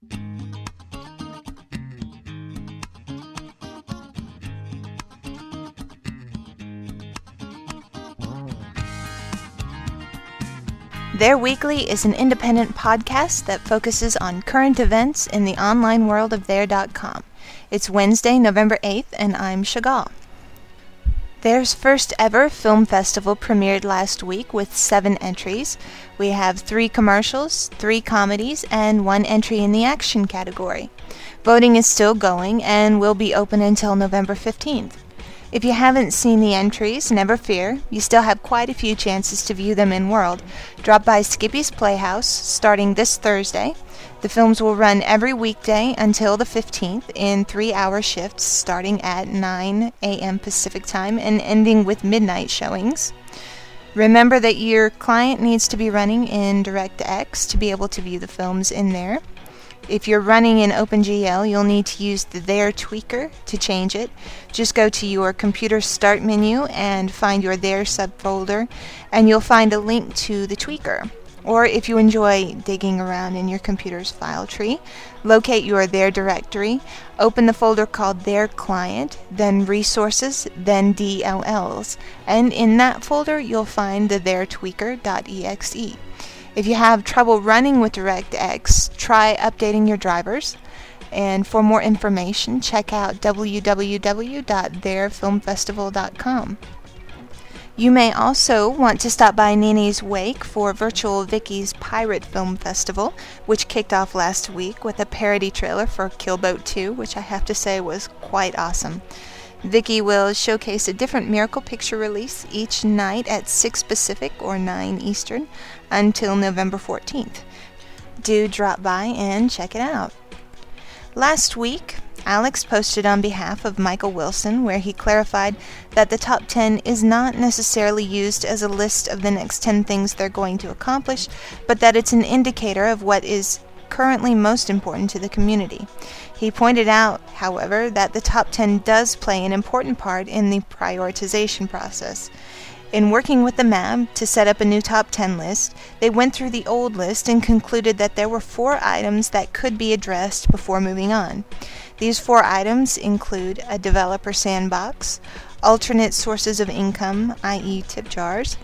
Their Weekly is an independent podcast that focuses on current events in the online world of There.com. It's Wednesday, November 8th, and I'm Chagall. Their's first ever film festival premiered last week with 7 entries. We have 3 commercials, 3 comedies, and 1 entry in the action category. Voting is still going and will be open until November 15th. If you haven't seen the entries, never fear. You still have quite a few chances to view them in World. Drop by Skippy's Playhouse starting this Thursday. The films will run every weekday until the 15th in 3-hour shifts starting at 9 a.m. Pacific Time and ending with midnight showings. Remember that your client needs to be running in DirectX to be able to view the films in there. If you're running in OpenGL, you'll need to use the There Tweaker to change it. Just go to your computer start menu and find your There subfolder, and you'll find a link to the tweaker. Or if you enjoy digging around in your computer's file tree, locate your There directory, open the folder called There Client, then Resources, then DLLs, and in that folder you'll find the ThereTweaker.exe. If you have trouble running with DirectX, try updating your drivers. And for more information, check out www.theirfilmfestival.com. You may also want to stop by Nini's Wake for Virtual Vicky's Pirate Film Festival, which kicked off last week with a parody trailer for Killboat 2, which I have to say was quite awesome. Vicky will showcase a different Miracle Picture release each night at 6 Pacific or 9 Eastern until November 14th. Do drop by and check it out. Last week, Alex posted on behalf of Michael Wilson where he clarified that the top 10 is not necessarily used as a list of the next 10 things they're going to accomplish, but that it's an indicator of what is currently most important to the community. He pointed out, however, that the top 10 does play an important part in the prioritization process. In working with the MAB to set up a new top 10 list, they went through the old list and concluded that there were 4 items that could be addressed before moving on. These 4 items include a developer sandbox, alternate sources of income, i.e. tip jars,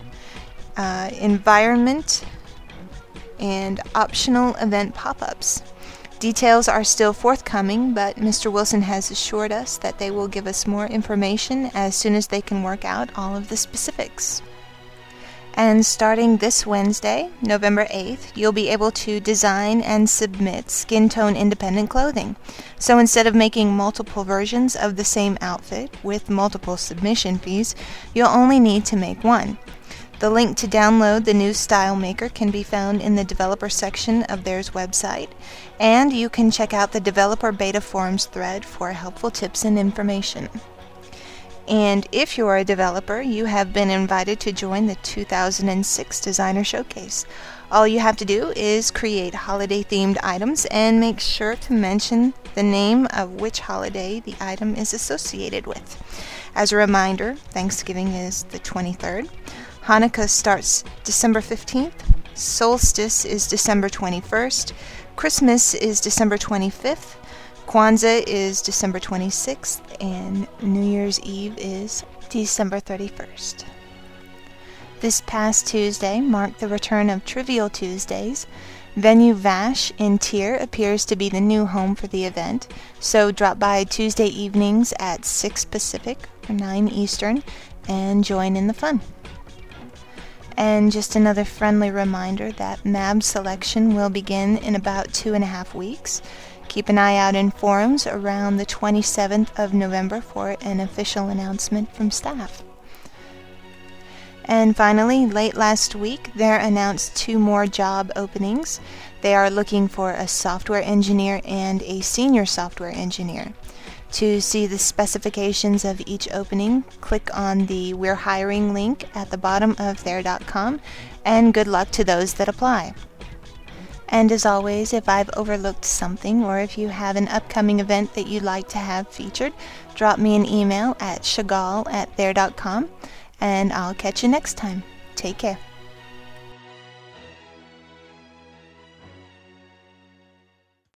environment, and optional event pop-ups. Details are still forthcoming, but Mr. Wilson has assured us that they will give us more information as soon as they can work out all of the specifics. And starting this Wednesday, November 8th, you'll be able to design and submit skin tone independent clothing. So instead of making multiple versions of the same outfit with multiple submission fees, you'll only need to make one. The link to download the new Style Maker can be found in the developer section of Their's website, and you can check out the developer beta forums thread for helpful tips and information. And if you're a developer, you have been invited to join the 2006 Designer Showcase. All you have to do is create holiday-themed items and make sure to mention the name of which holiday the item is associated with. As a reminder, Thanksgiving is the 23rd. Hanukkah starts December 15th, Solstice is December 21st, Christmas is December 25th, Kwanzaa is December 26th, and New Year's Eve is December 31st. This past Tuesday marked the return of Trivial Tuesdays. Venue Vash in Tyr appears to be the new home for the event, so drop by Tuesday evenings at 6 Pacific or 9 Eastern and join in the fun. And just another friendly reminder that MAB selection will begin in about 2.5 weeks. Keep an eye out in forums around the 27th of November for an official announcement from staff. And finally, late last week, There announced 2 more job openings. They are looking for a software engineer and a senior software engineer. To see the specifications of each opening, click on the We're Hiring link at the bottom of There.com, and good luck to those that apply. And as always, if I've overlooked something or if you have an upcoming event that you'd like to have featured, drop me an email at chagall@there.com, and I'll catch you next time. Take care.